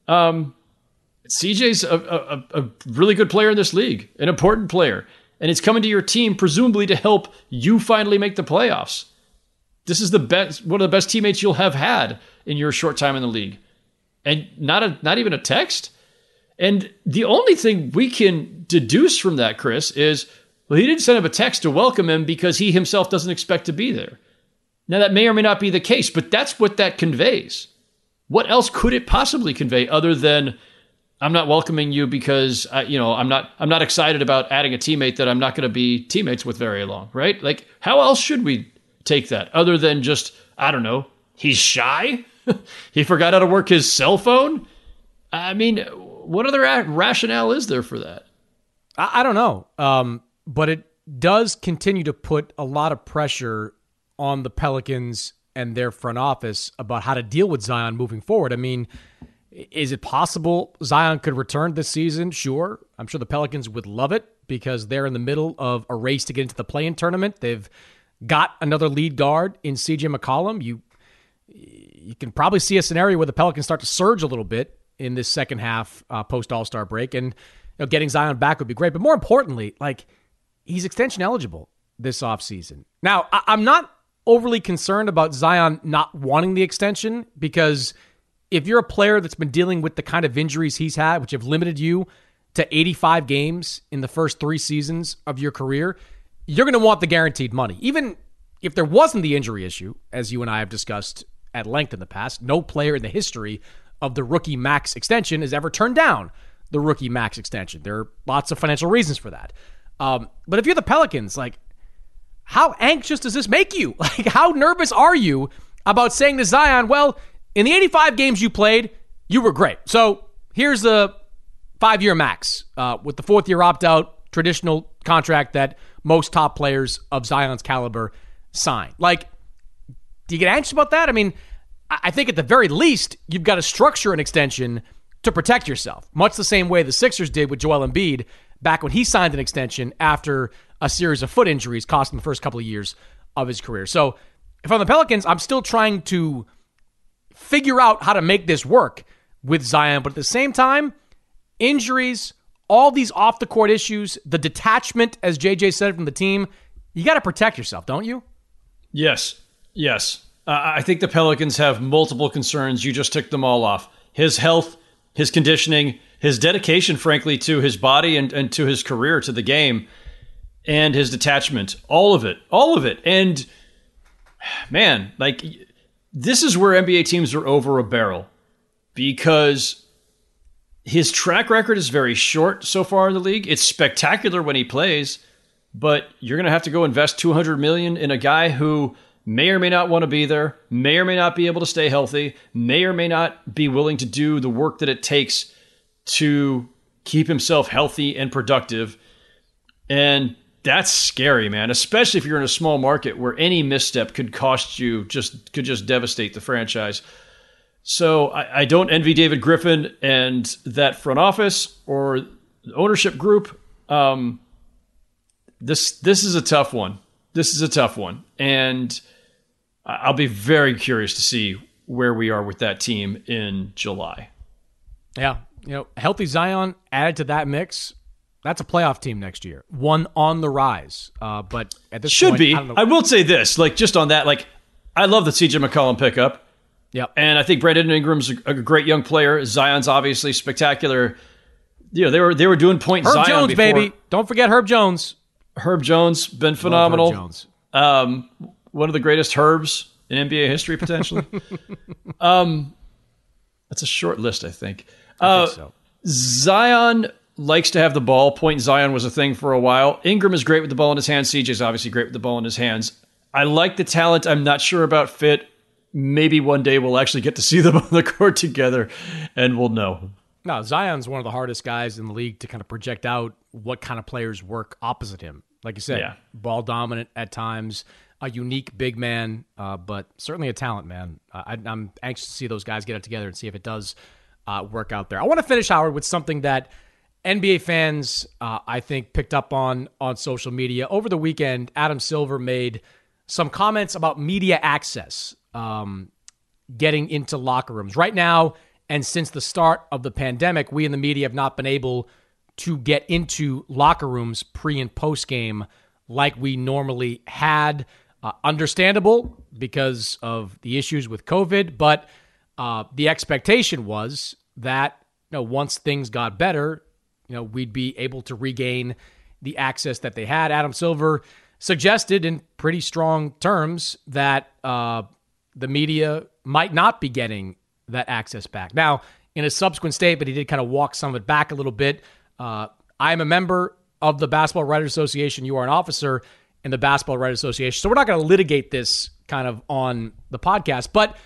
[SPEAKER 5] CJ's a really good player in this league, an important player, and it's coming to your team presumably to help you finally make the playoffs. This is one of the best teammates you'll have had in your short time in the league. and not even a text. And the only thing we can deduce from that, Chris, is, well, he didn't send him a text to welcome him because he himself doesn't expect to be there. Now, that may or may not be the case, but that's what that conveys. What else could it possibly convey other than, I'm not welcoming you because I'm not excited about adding a teammate that I'm not going to be teammates with very long, right? Like, how else should we take that other than just, I don't know, he's shy? He forgot how to work his cell phone? I mean, what other rationale is there for that?
[SPEAKER 7] I don't know. But it does continue to put a lot of pressure on the Pelicans and their front office about how to deal with Zion moving forward. I mean, is it possible Zion could return this season? Sure. I'm sure the Pelicans would love it because they're in the middle of a race to get into the play-in tournament. They've got another lead guard in CJ McCollum. You can probably see a scenario where the Pelicans start to surge a little bit in this second half post-All-Star break, and getting Zion back would be great. But more importantly, like, he's extension eligible this offseason. Now, I'm not overly concerned about Zion not wanting the extension because if you're a player that's been dealing with the kind of injuries he's had, which have limited you to 85 games in the first 3 seasons of your career, you're going to want the guaranteed money. Even if there wasn't the injury issue, as you and I have discussed at length in the past, no player in the history of the rookie max extension has ever turned down the rookie max extension. There are lots of financial reasons for that. But if you're the Pelicans, like, how anxious does this make you? Like, how nervous are you about saying to Zion, well, in the 85 games you played, you were great. So here's the 5-year max with the 4th-year opt-out, traditional contract that most top players of Zion's caliber sign. Like, do you get anxious about that? I mean, I think at the very least, you've got to structure an extension to protect yourself, much the same way the Sixers did with Joel Embiid back when he signed an extension after a series of foot injuries cost him the first couple of years of his career. So if I'm the Pelicans, I'm still trying to figure out how to make this work with Zion. But at the same time, injuries, all these off-the-court issues, the detachment, as JJ said, from the team, you got to protect yourself, don't you?
[SPEAKER 5] Yes. I think the Pelicans have multiple concerns. You just ticked them all off. His health, his conditioning, his dedication, frankly, to his body and to his career, to the game, and his detachment. All of it. And, man, like, this is where NBA teams are over a barrel because his track record is very short so far in the league. It's spectacular when he plays, but you're going to have to go invest $200 million in a guy who may or may not want to be there, may or may not be able to stay healthy, may or may not be willing to do the work that it takes to keep himself healthy and productive. And that's scary, man, especially if you're in a small market where any misstep could cost you, could just devastate the franchise. So I don't envy David Griffin and that front office or the ownership group. This is a tough one. And I'll be very curious to see where we are with that team in July.
[SPEAKER 7] Yeah. Healthy Zion added to that mix, that's a playoff team next year. One on the rise. But at this
[SPEAKER 5] point,
[SPEAKER 7] I don't know.
[SPEAKER 5] I will say this, like, just on that, like, I love the CJ McCollum pickup.
[SPEAKER 7] Yep.
[SPEAKER 5] And I think Brandon Ingram's a great young player. Zion's obviously spectacular. They were doing point
[SPEAKER 7] Herb
[SPEAKER 5] Zion
[SPEAKER 7] Jones,
[SPEAKER 5] before.
[SPEAKER 7] baby. Don't forget Herb Jones.
[SPEAKER 5] Herb Jones, been phenomenal.
[SPEAKER 7] Herb Jones.
[SPEAKER 5] One of the greatest Herbs in NBA history, potentially. That's a short list, I think.
[SPEAKER 7] I think so.
[SPEAKER 5] Zion likes to have the ball. Point Zion was a thing for a while. Ingram is great with the ball in his hands. CJ's obviously great with the ball in his hands. I like the talent. I'm not sure about fit. Maybe one day we'll actually get to see them on the court together, and we'll know.
[SPEAKER 7] No, Zion's one of the hardest guys in the league to kind of project out what kind of players work opposite him. Like you said, ball dominant at times, a unique big man, but certainly a talent, man. I'm anxious to see those guys get it together and see if it does work out there. I want to finish, Howard, with something that NBA fans, I think, picked up on social media. Over the weekend, Adam Silver made some comments about media access getting into locker rooms. Right now, and since the start of the pandemic, we in the media have not been able to get into locker rooms pre- and post-game like we normally had. Understandable because of the issues with COVID, but the expectation was that once things got better, we'd be able to regain the access that they had. Adam Silver suggested in pretty strong terms that the media might not be getting that access back. Now, in a subsequent statement, he did kind of walk some of it back a little bit. I am a member of the Basketball Writers Association. You are an officer in the Basketball Writers Association. So we're not going to litigate this kind of on the podcast. But,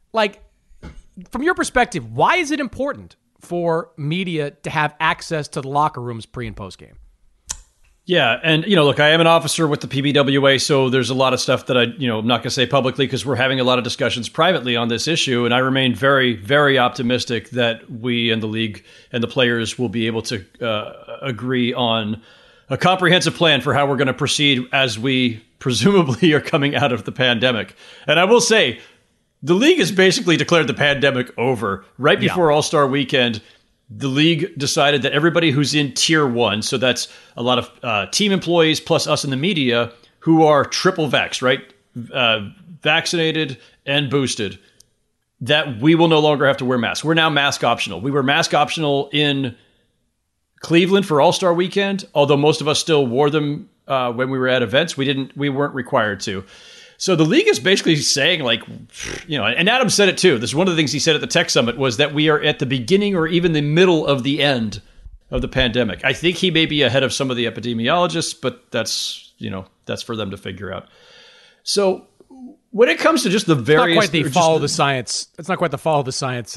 [SPEAKER 7] from your perspective, why is it important for media to have access to the locker rooms pre- and post-game?
[SPEAKER 5] Yeah, and look, I am an officer with the PBWA, so there's a lot of stuff that I'm not going to say publicly because we're having a lot of discussions privately on this issue, and I remain very, very optimistic that we and the league and the players will be able to agree on a comprehensive plan for how we're going to proceed as we presumably are coming out of the pandemic. And I will say, the league has basically declared the pandemic over. Right before All-Star Weekend, the league decided that everybody who's in Tier 1, so that's a lot of team employees plus us in the media, who are triple vaxxed, right? Vaccinated and boosted, that we will no longer have to wear masks. We're now mask optional. We were mask optional in Cleveland for All-Star Weekend, although most of us still wore them when we were at events. We weren't required to. So the league is basically saying, and Adam said it too. This is one of the things he said at the Tech Summit, was that we are at the beginning or even the middle of the end of the pandemic. I think he may be ahead of some of the epidemiologists, but that's for them to figure out. So when it comes to just the various...
[SPEAKER 7] It's not quite the follow the science. It's not quite the follow the science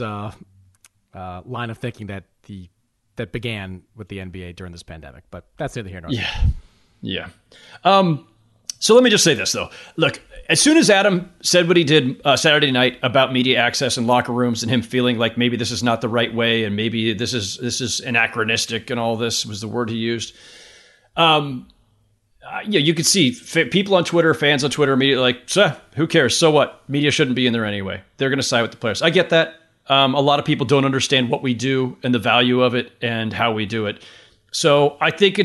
[SPEAKER 7] line of thinking that began with the NBA during this pandemic, but that's neither here nor there.
[SPEAKER 5] Yeah. So let me just say this, though. Look, as soon as Adam said what he did Saturday night about media access and locker rooms and him feeling like maybe this is not the right way and maybe this is anachronistic and all this was the word he used, you could see people on Twitter, fans on Twitter immediately who cares? So what? Media shouldn't be in there anyway. They're going to side with the players. I get that. A lot of people don't understand what we do and the value of it and how we do it. So I think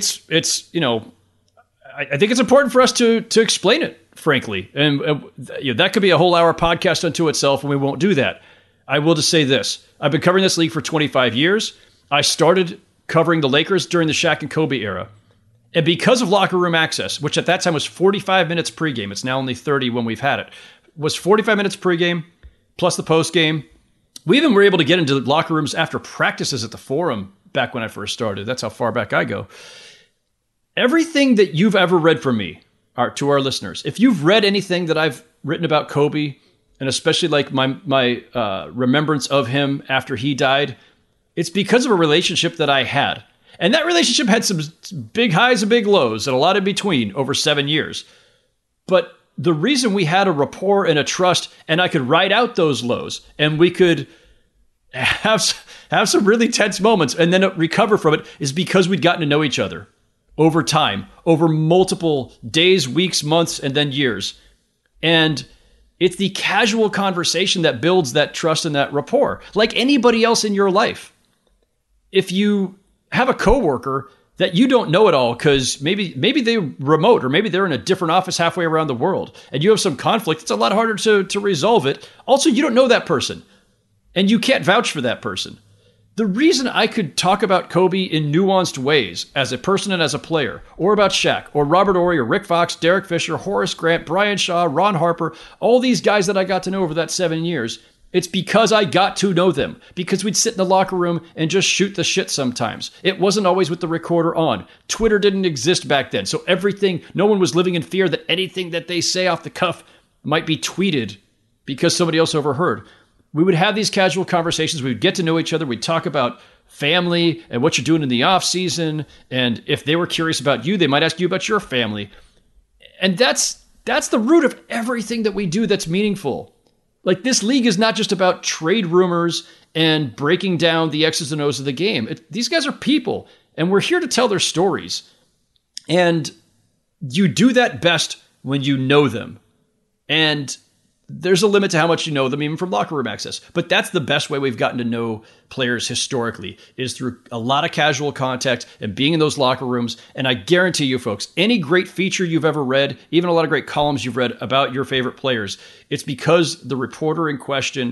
[SPEAKER 5] I think it's important for us to explain it, frankly. And that could be a whole hour podcast unto itself, and we won't do that. I will just say this. I've been covering this league for 25 years. I started covering the Lakers during the Shaq and Kobe era. And because of locker room access, which at that time was 45 minutes pregame, it's now only 30 when we've had it, was 45 minutes pregame plus the postgame. We even were able to get into the locker rooms after practices at the Forum back when I first started. That's how far back I go. Everything that you've ever read from me, to our listeners, if you've read anything that I've written about Kobe, and especially my remembrance of him after he died, it's because of a relationship that I had. And that relationship had some big highs and big lows and a lot in between over 7 years. But the reason we had a rapport and a trust, and I could ride out those lows, and we could have some really tense moments and then recover from it, is because we'd gotten to know each other over time, over multiple days, weeks, months, and then years. And it's the casual conversation that builds that trust and that rapport. Like anybody else in your life. If you have a coworker that you don't know at all because maybe they're remote or maybe they're in a different office halfway around the world and you have some conflict, it's a lot harder to resolve it. Also, you don't know that person and you can't vouch for that person. The reason I could talk about Kobe in nuanced ways as a person and as a player, or about Shaq, or Robert Horry, or Rick Fox, Derek Fisher, Horace Grant, Brian Shaw, Ron Harper, all these guys that I got to know over that 7 years, it's because I got to know them. Because we'd sit in the locker room and just shoot the shit sometimes. It wasn't always with the recorder on. Twitter didn't exist back then. So no one was living in fear that anything that they say off the cuff might be tweeted because somebody else overheard. We would have these casual conversations. We would get to know each other. We'd talk about family and what you're doing in the off season. And if they were curious about you, they might ask you about your family. And that's the root of everything that we do that's meaningful. Like, this league is not just about trade rumors and breaking down the X's and O's of the game. These guys are people, and we're here to tell their stories. And you do that best when you know them. And there's a limit to how much you know them, even from locker room access. But that's the best way we've gotten to know players historically, is through a lot of casual contact and being in those locker rooms. And I guarantee you, folks, any great feature you've ever read, even a lot of great columns you've read about your favorite players, it's because the reporter in question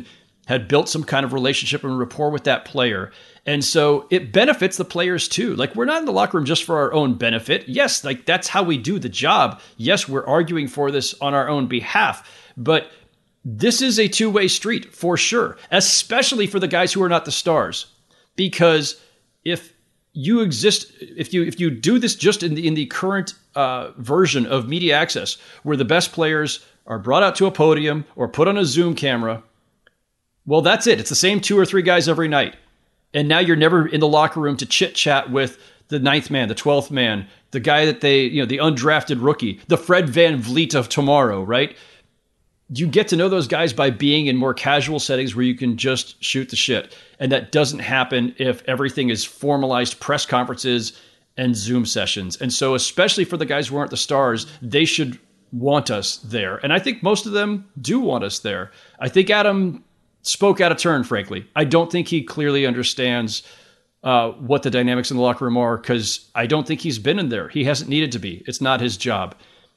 [SPEAKER 5] had built some kind of relationship and rapport with that player. And so it benefits the players too. Like, we're not in the locker room just for our own benefit. Yes, like that's how we do the job. Yes, we're arguing for this on our own behalf, but this is a two-way street for sure, especially for the guys who are not the stars. Because if you exist, if you do this just in the current version of media access, where the best players are brought out to a podium or put on a Zoom camera, well, that's it. It's the same 2 or 3 guys every night. And now you're never in the locker room to chit chat with the 9th man, the 12th man, the guy that the undrafted rookie, the Fred VanVleet of tomorrow, right? You get to know those guys by being in more casual settings where you can just shoot the shit. And that doesn't happen if everything is formalized press conferences and Zoom sessions. And so especially for the guys who aren't the stars, they should want us there. And I think most of them do want us there. I think Adam spoke out of turn, frankly. I don't think he clearly understands what the dynamics in the locker room are, because I don't think he's been in there. He hasn't needed to be. It's not his job.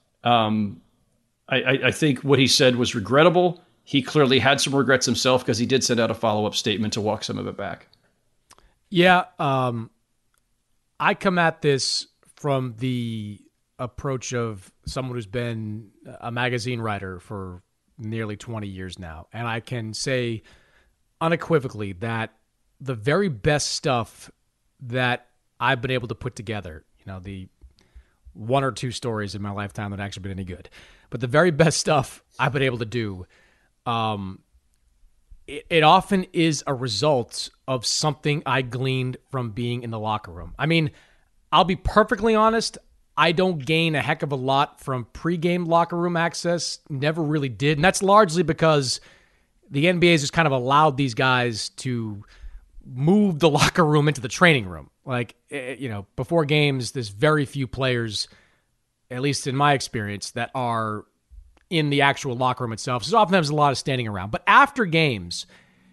[SPEAKER 5] I think what he said was regrettable. He clearly had some regrets himself, because he did send out a follow-up statement to walk some of it back.
[SPEAKER 7] Yeah, I come at this from the approach of someone who's been a magazine writer for nearly 20 years now. And I can say unequivocally that the very best stuff that I've been able to put together, the 1 or 2 stories in my lifetime that actually been any good, but the very best stuff I've been able to do, it often is a result of something I gleaned from being in the locker room. I mean, I'll be perfectly honest, I don't gain a heck of a lot from pregame locker room access. Never really did. And that's largely because the NBA has just kind of allowed these guys to move the locker room into the training room. Like, before games, there's very few players, at least in my experience, that are in the actual locker room itself. So often there's a lot of standing around. But after games,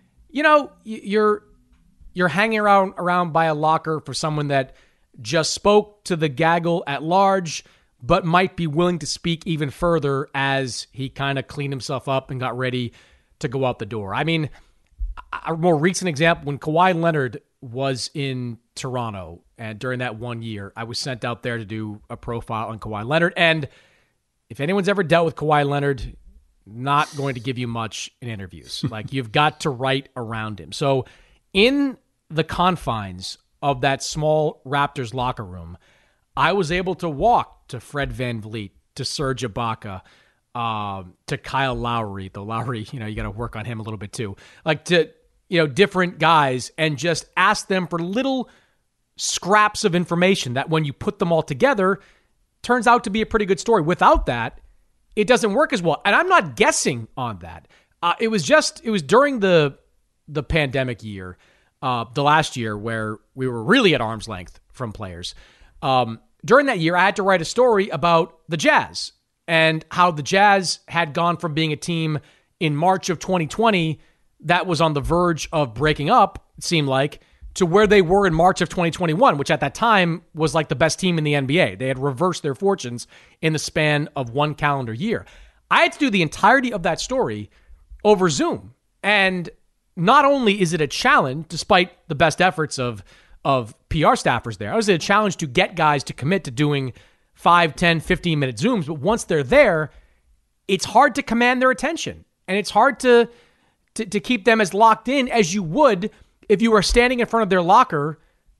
[SPEAKER 7] you're hanging around by a locker for someone that just spoke to the gaggle at large, but might be willing to speak even further as he kind of cleaned himself up and got ready to go out the door. I mean, a more recent example, when Kawhi Leonard was in Toronto, and during that 1 year, I was sent out there to do a profile on Kawhi Leonard. And if anyone's ever dealt with Kawhi Leonard, not going to give you much in interviews. Like, you've got to write around him. So in the confines of that small Raptors locker room, I was able to walk to Fred VanVleet, to Serge Ibaka, to Kyle Lowry. Though Lowry, you got to work on him a little bit too. Like, to, different guys, and just ask them for little scraps of information that when you put them all together, turns out to be a pretty good story. Without that, it doesn't work as well. And I'm not guessing on that. It was during the pandemic year, the last year, where we were really at arm's length from players. During that year, I had to write a story about the Jazz and how the Jazz had gone from being a team in March of 2020 that was on the verge of breaking up, it seemed like, to where they were in March of 2021, which at that time was like the best team in the NBA. They had reversed their fortunes in the span of 1 calendar year. I had to do the entirety of that story over Zoom. And not only is it a challenge, despite the best efforts of PR staffers there, it was a challenge to get guys to commit to doing 5, 10, 15-minute Zooms. But once they're there, it's hard to command their attention. And it's hard to keep them as locked in as you would if you were standing in front of their locker,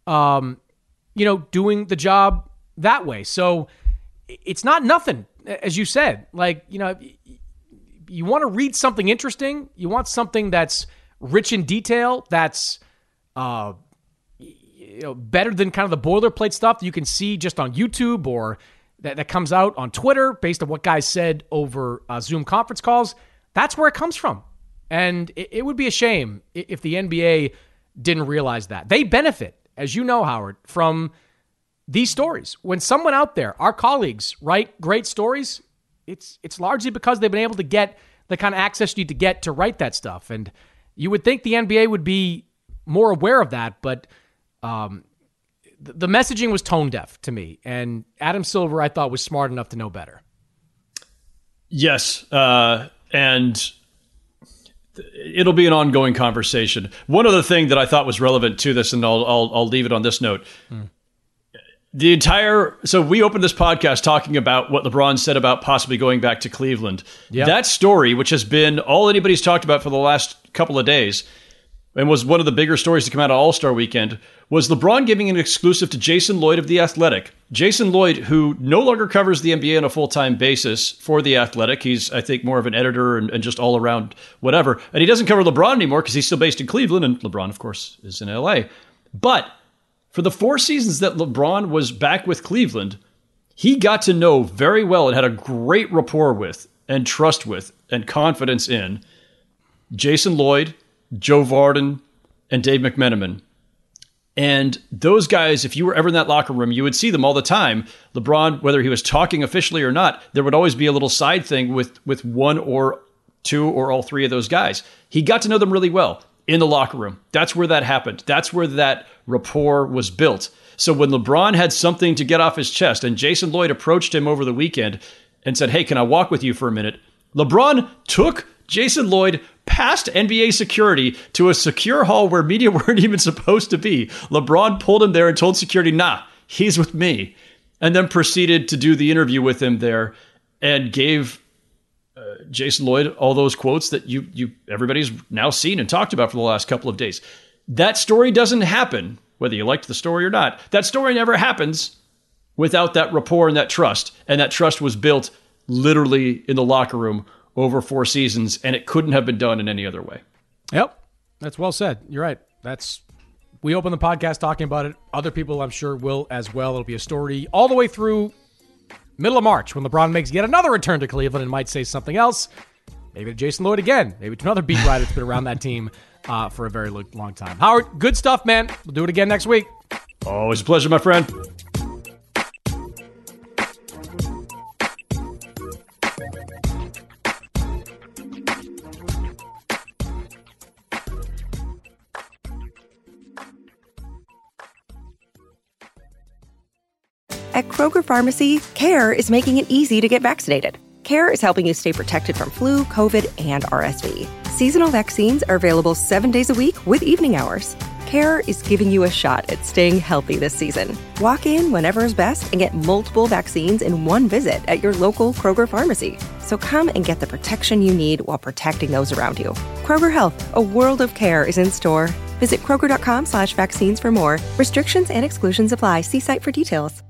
[SPEAKER 7] doing the job that way. So it's not nothing, as you said. Like, you want to read something interesting. You want something that's rich in detail, that's better than kind of the boilerplate stuff that you can see just on YouTube or that comes out on Twitter based on what guys said over Zoom conference calls. That's where it comes from. And it would be a shame if the NBA didn't realize that. They benefit, as you know, Howard, from these stories. When someone out there, our colleagues, write great stories, it's largely because they've been able to get the kind of access you need to get to write that stuff. And you would think the NBA would be more aware of that, but the messaging was tone deaf to me. And Adam Silver, I thought, was smart enough to know better.
[SPEAKER 5] Yes, and it'll be an ongoing conversation. One other thing that I thought was relevant to this, and I'll leave it on this note. So we opened this podcast talking about what LeBron said about possibly going back to Cleveland. Yep. That story, which has been all anybody's talked about for the last couple of days, and was one of the bigger stories to come out of All-Star Weekend, was LeBron giving an exclusive to Jason Lloyd of The Athletic. Jason Lloyd, who no longer covers the NBA on a full-time basis for The Athletic. He's, I think, more of an editor and just all-around whatever. And he doesn't cover LeBron anymore because he's still based in Cleveland, and LeBron, of course, is in LA. But for the 4 seasons that LeBron was back with Cleveland, he got to know very well and had a great rapport with and trust with and confidence in Jason Lloyd, Joe Varden, and Dave McMenamin. And those guys, if you were ever in that locker room, you would see them all the time. LeBron, whether he was talking officially or not, there would always be a little side thing with one or two or all 3 of those guys. He got to know them really well in the locker room. That's where that happened. That's where that rapport was built. So when LeBron had something to get off his chest and Jason Lloyd approached him over the weekend and said, "Hey, can I walk with you for a minute?" LeBron took Jason Lloyd past NBA security to a secure hall where media weren't even supposed to be. LeBron pulled him there and told security, "Nah, he's with me." And then proceeded to do the interview with him there and gave Jason Lloyd all those quotes that everybody's now seen and talked about for the last couple of days. That story doesn't happen, whether you liked the story or not. That story never happens without that rapport and that trust. And that trust was built literally in the locker room over 4 seasons, and it couldn't have been done in any other way.
[SPEAKER 7] Yep, that's well said. You're right. We opened the podcast talking about it. Other people, I'm sure, will as well. It'll be a story all the way through middle of March when LeBron makes yet another return to Cleveland and might say something else. Maybe to Jason Lloyd again. Maybe to another beat writer that's been around that team for a very long time. Howard, good stuff, man. We'll do it again next week.
[SPEAKER 5] Always a pleasure, my friend.
[SPEAKER 10] At Kroger Pharmacy, CARE is making it easy to get vaccinated. CARE is helping you stay protected from flu, COVID, and RSV. Seasonal vaccines are available 7 days a week with evening hours. CARE is giving you a shot at staying healthy this season. Walk in whenever is best and get multiple vaccines in one visit at your local Kroger Pharmacy. So come and get the protection you need while protecting those around you. Kroger Health, a world of care is in store. Visit Kroger.com/vaccines for more. Restrictions and exclusions apply. See site for details.